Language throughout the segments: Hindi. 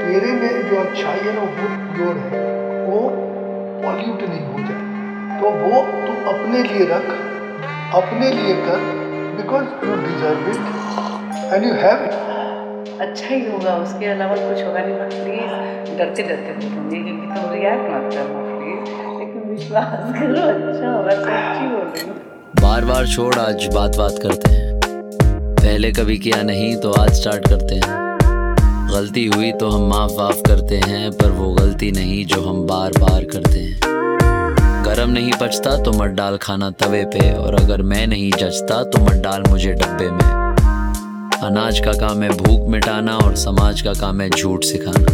तेरे में जो अच्छाई है ना, वो प्योर है, वो पॉल्यूट नहीं हो जाए, तो वो तू अपने लिए रख, अपने लिए कर, because you deserve it and you have it. अच्छा ही होगा, उसके अलावा कुछ होगा नहीं। बट प्लीज़ डरते डरते बोलूँगी, क्योंकि तुम रिएक्ट मत करना प्लीज़, लेकिन विश्वास करो अच्छा होगा, सच्ची बोल रही हूँ। बार बार छोड़, आज बात बात करते हैं। पहले कभी किया नहीं तो आज स्टार्ट करते हैं। गलती हुई तो हम माफ वाफ करते हैं, पर वो गलती नहीं जो हम बार बार करते हैं। गरम नहीं पचता तो मत डाल खाना तवे पे, और अगर मैं नहीं जचता तो मत डाल मुझे डब्बे में। अनाज का काम है भूख मिटाना, और समाज का काम है झूठ सिखाना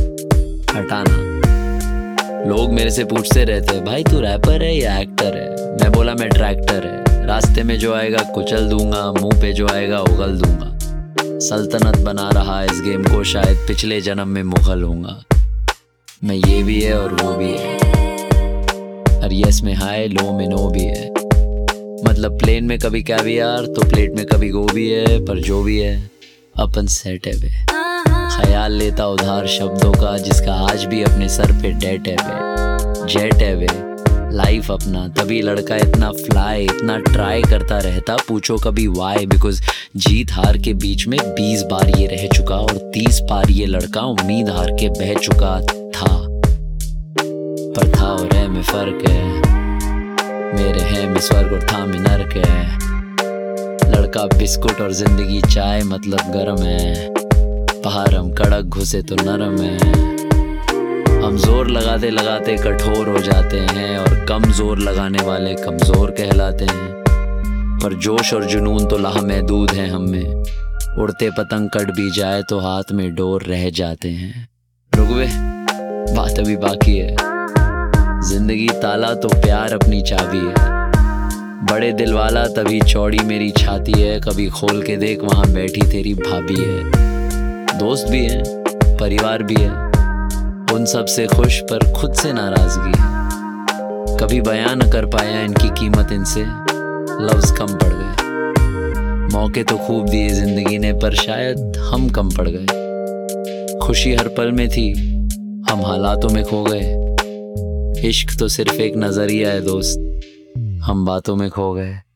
हटाना। लोग मेरे से पूछते रहते हैं, भाई तू रैपर है या एक्टर है? मैं बोला मैं ट्रैक्टर है। रास्ते में जो आएगा कुचल दूंगा, मुंह पे जो आएगा उगल दूंगा। सल्तनत बना रहा इस गेम को, शायद पिछले जन्म में मुगल होऊंगा मैं। ये भी है और वो भी है, और यस में हाय, लो में नो भी है। मतलब प्लेन में कभी कैवियार तो प्लेट में कभी गोभी है, पर जो भी है अपन सेट है बे। ख्याल लेता उधार शब्दों का, जिसका आज भी अपने सर पे डेट है बे। जेट है बे लाइफ अपना, तभी लड़का इतना फ्लाई, इतना ट्राई करता रहता। पूछो कभी वाई, बिकॉज जीत हार के बीच में 20 बार ये रह चुका, और 30 बार ये लड़का उम्मीद हार के बह चुका था। पर था और है में फर्क है, मेरे है में स्वर्ग और था में नर्क है। लड़का बिस्कुट और जिंदगी चाय, मतलब गरम है। पहाड़ हम कड़क घुसे तो नरम है। हम जोर लगाते लगाते कठोर हो जाते हैं, और कम जोर लगाने वाले कमजोर कहलाते हैं। पर जोश और जुनून तो लामहदूद है हम में। उड़ते पतंग कट भी जाए तो हाथ में डोर रह जाते हैं। रुकवे, बात अभी बाकी है। जिंदगी ताला तो प्यार अपनी चाबी है। बड़े दिल वाला तभी चौड़ी मेरी छाती है। कभी खोल के देख, वहां बैठी तेरी भाभी है। दोस्त भी है, परिवार भी है, उन सब से खुश पर खुद से नाराजगी है। कभी बयां न कर पाया इनकी कीमत, इनसे लफ्ज कम पड़ गए। मौके तो खूब दिए जिंदगी ने, पर शायद हम कम पड़ गए। खुशी हर पल में थी, हम हालातों में खो गए। इश्क तो सिर्फ एक नजरिया है दोस्त, हम बातों में खो गए।